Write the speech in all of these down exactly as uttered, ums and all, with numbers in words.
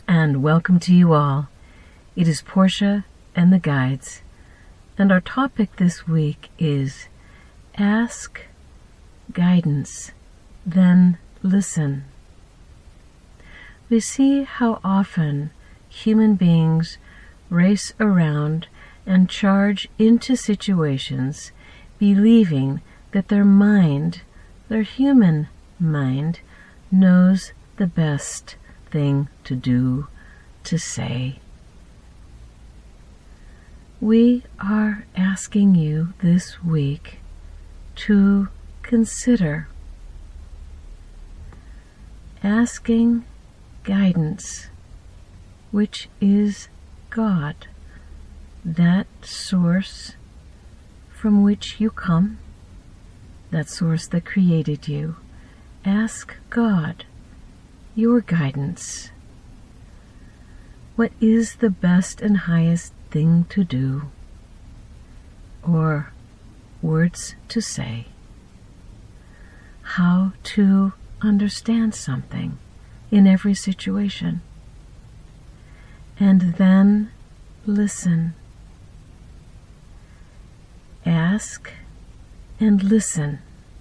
and welcome to you all. It is Portia and the Guides, and our topic this week is Ask Guidance, Then Listen. We see how often human beings race around and charge into situations believing that their mind, their human mind, knows the best thing to do, to say. We are asking you this week to consider asking guidance, which is God, that source from which you come, that source that created you. Ask God your guidance. What is the best and highest thing to do, or words to say? How to understand something in every situation. And then listen. Ask and listen.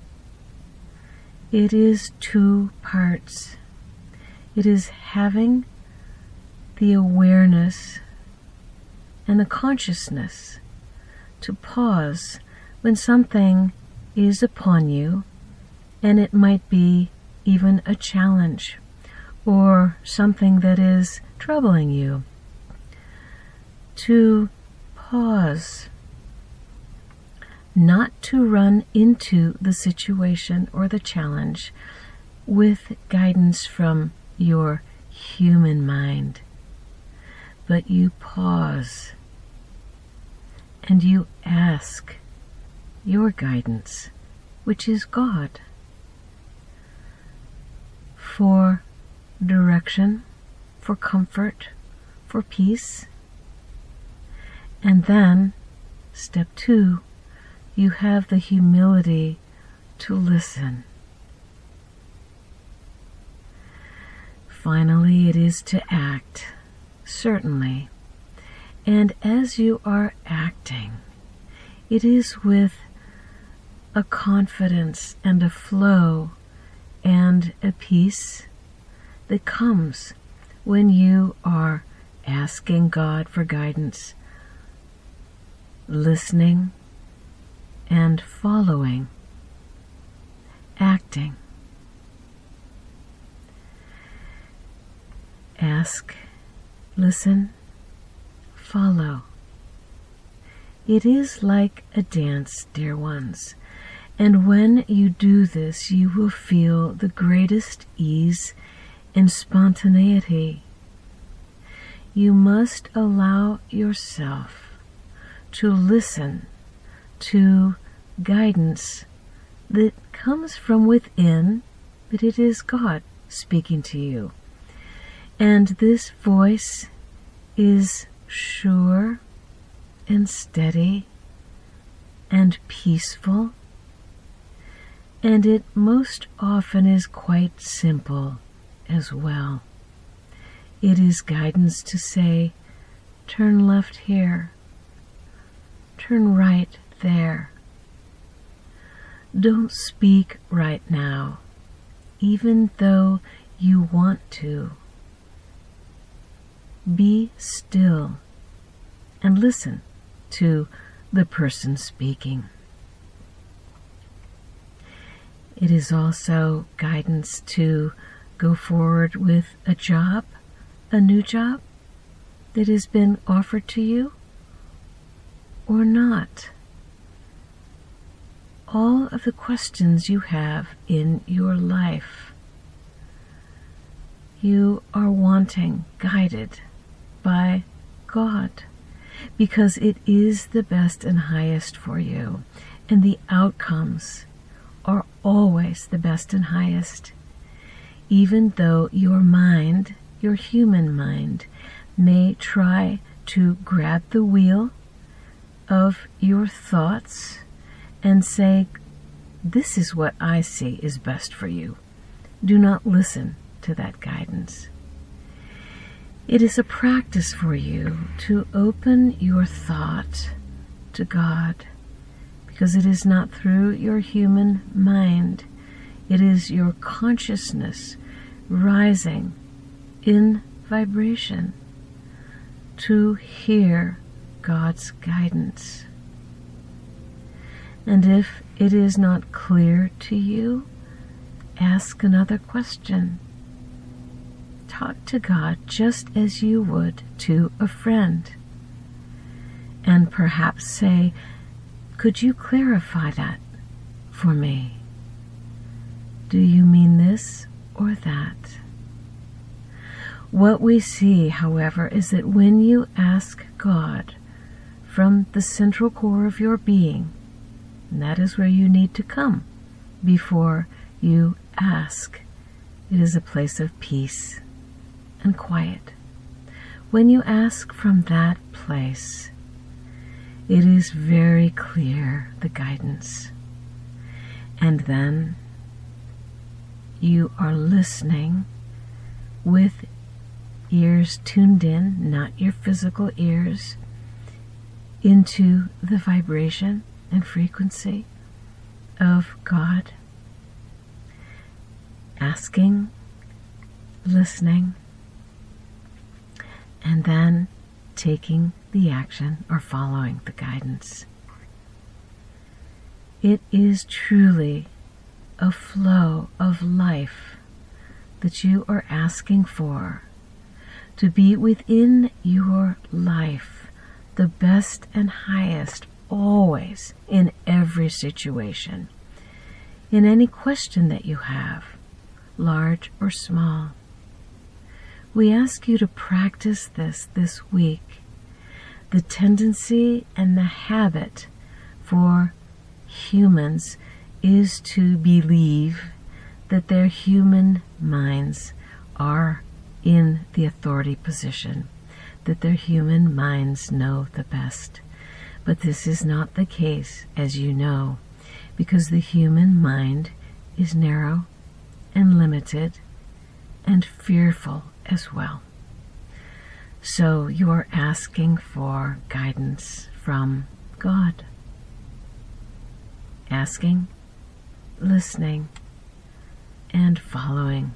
It is two parts. It is having the awareness and the consciousness to pause when something is upon you, and it might be even a challenge or something that is troubling you. To pause, not to run into the situation or the challenge with guidance from your human mind, but you pause and you ask your guidance, which is God, for direction, for comfort, for peace. And then, step two, you have the humility to listen. Finally, it is to act, certainly. And as you are acting, it is with a confidence and a flow and a peace that comes when you are asking God for guidance, listening and following, acting. Ask, listen, follow. It is like a dance, dear ones, and when you do this, you will feel the greatest ease and spontaneity. You must allow yourself to listen to guidance that comes from within, but it is God speaking to you. And this voice is sure and steady and peaceful, and it most often is quite simple as well. It is guidance to say, turn left here, turn right there. Don't speak right now, even though you want to. Be still and listen to the person speaking. It is also guidance to go forward with a job, a new job that has been offered to you, or not. All of the questions you have in your life, you are wanting guided by God, because it is the best and highest for you, and the outcomes are always the best and highest, even though your mind, your human mind, may try to grab the wheel of your thoughts and say, this is what I see is best for you. Do not listen to that guidance. It is a practice for you to open your thought to God, because it is not through your human mind. It is your consciousness rising in vibration to hear God's guidance. And if it is not clear to you, ask another question. Talk to God just as you would to a friend. And perhaps say, could you clarify that for me? Do you mean this or that? What we see, however, is that when you ask God from the central core of your being, and that is where you need to come before you ask, it is a place of peace and quiet. When you ask from that place, it is very clear, the guidance. And then you are listening with ears tuned in, not your physical ears, into the vibration and frequency of God. Asking, listening, and then taking the action or following the guidance. It is truly a flow of life that you are asking for, to be within your life, the best and highest, always, in every situation, in any question that you have, large or small. We ask you to practice this this week. The tendency and the habit for humans is to believe that their human minds are in the authority position, that their human minds know the best. But this is not the case, as you know, because the human mind is narrow and limited and fearful as well. So you are asking for guidance from God. Asking, listening, and following.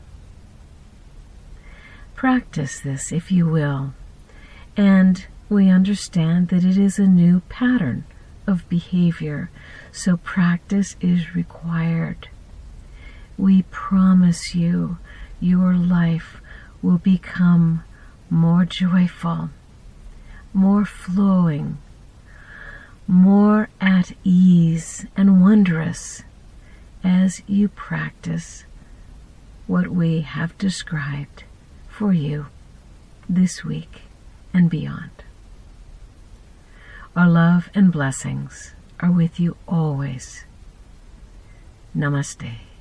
Practice this, if you will, and we understand that it is a new pattern of behavior, so practice is required. We promise you your life will become more joyful, more flowing, more at ease and wondrous as you practice what we have described for you this week and beyond. Our love and blessings are with you always. Namaste.